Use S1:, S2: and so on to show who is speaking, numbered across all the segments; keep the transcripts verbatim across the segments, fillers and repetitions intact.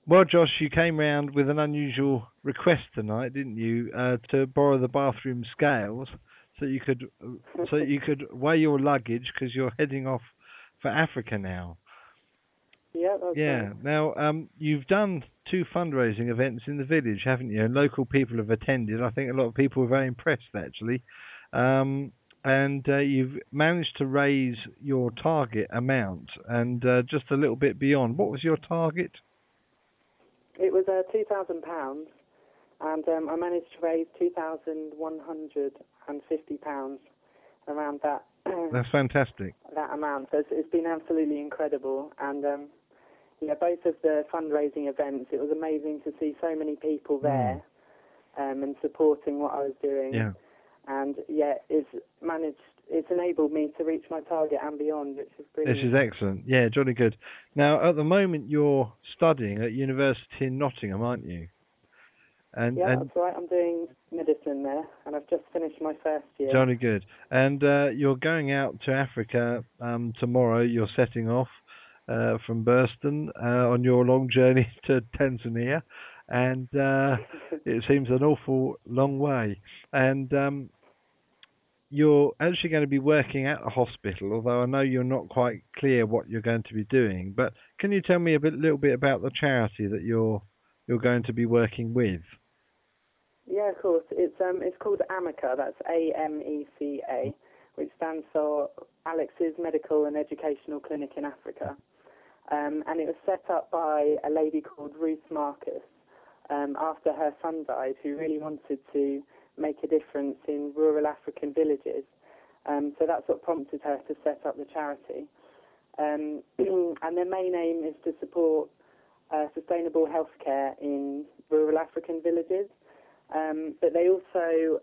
S1: Well, Josh, you came round with an unusual request tonight, didn't you? Uh, to borrow the bathroom scales so you could so you could weigh your luggage because you're heading off for Africa now.
S2: Yeah, that's right.
S1: Yeah. Now, um, you've done two fundraising events in the village, haven't you? And local people have attended. I think a lot of people were very impressed, actually. Um, and uh, you've managed to raise your target amount and uh, just a little bit beyond. What was your target?
S2: It was uh, two thousand pounds, and um, I managed to raise two thousand one hundred and fifty pounds around that
S1: That's fantastic.
S2: that amount. So it's, it's been absolutely incredible, and um, yeah, both of the fundraising events, it was amazing to see so many people
S1: Mm.
S2: there um, and supporting what I was doing.
S1: Yeah.
S2: And yeah, it's managed, it's enabled me to reach my target and beyond, which is
S1: This
S2: brilliant.
S1: is excellent. Yeah, jolly good. Now, at the moment, you're studying at University in Nottingham, aren't you? And
S2: Yeah,
S1: and
S2: that's right. I'm doing medicine there, and I've just finished my first year.
S1: jolly good. And uh, you're going out to Africa um, tomorrow. You're setting off uh, from Burston uh, on your long journey to Tanzania, and uh, it seems an awful long way. And um, you're actually going to be working at a hospital, although I know you're not quite clear what you're going to be doing. But can you tell me a bit, little bit about the charity that you're you're going to be working with?
S2: Yeah, of course. It's um, it's called AMECA. That's A M E C A, which stands for Alex's Medical and Educational Clinic in Africa. Um, and it was set up by a lady called Ruth Marcus um, after her son died, who really wanted to make a difference in rural African villages. Um, so that's what prompted her to set up the charity. Um, and their main aim is to support uh, sustainable healthcare in rural African villages. Um, but they also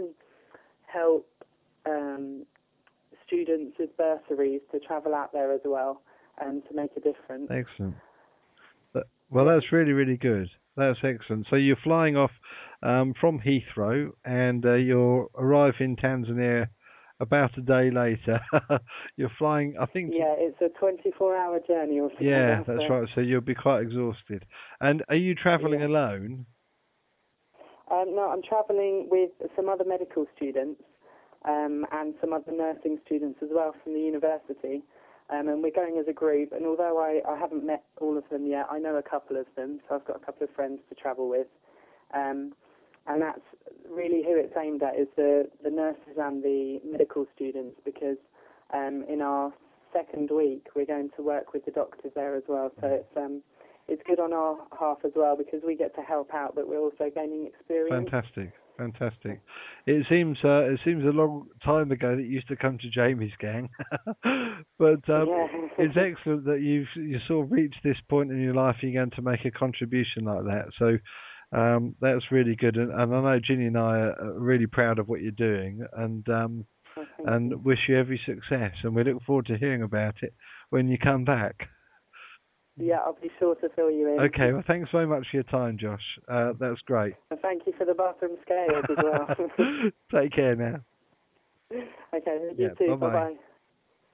S2: help um, students with bursaries to travel out there as well and to make a difference.
S1: Excellent. That- Well,
S2: Yeah,
S1: that's really, really good. That's excellent. So you're flying off um, from Heathrow, and uh, you'll arrive in Tanzania about a day later. You're flying, I think.
S2: yeah, it's a twenty-four hour journey
S1: Yeah,
S2: altogether.
S1: that's
S2: So
S1: right. So you'll be quite exhausted. And are you travelling
S2: yeah,
S1: alone?
S2: um, no, I'm travelling with some other medical students um, and some other nursing students as well from the university. Um, and we're going as a group, and although I, I haven't met all of them yet, I know a couple of them, so I've got a couple of friends to travel with. Um, and that's really who it's aimed at, is the, the nurses and the medical students, because um, in our second week we're going to work with the doctors there as well. So it's um, it's good on our half as well, because we get to help out, but we're also gaining experience.
S1: Fantastic, fantastic. It seems uh, it seems a long time ago that you used to come to Jamie's gang, but um,
S2: Yeah.
S1: it's excellent that you've you sort of reached this point in your life. You're going to make a contribution like that, so um, that's really good. And, and I know Ginny and I are really proud of what you're doing, and um,
S2: Oh, thank you.
S1: and wish you every success. And we look forward to hearing about it when you come back.
S2: Yeah, I'll be sure to fill you in.
S1: Okay, well, thanks very much for your time, Josh. Uh, that's great.
S2: And thank you for the bathroom scales as well.
S1: Take care now.
S2: Okay, you
S1: Yeah,
S2: too.
S1: bye bye.
S2: Bye-bye.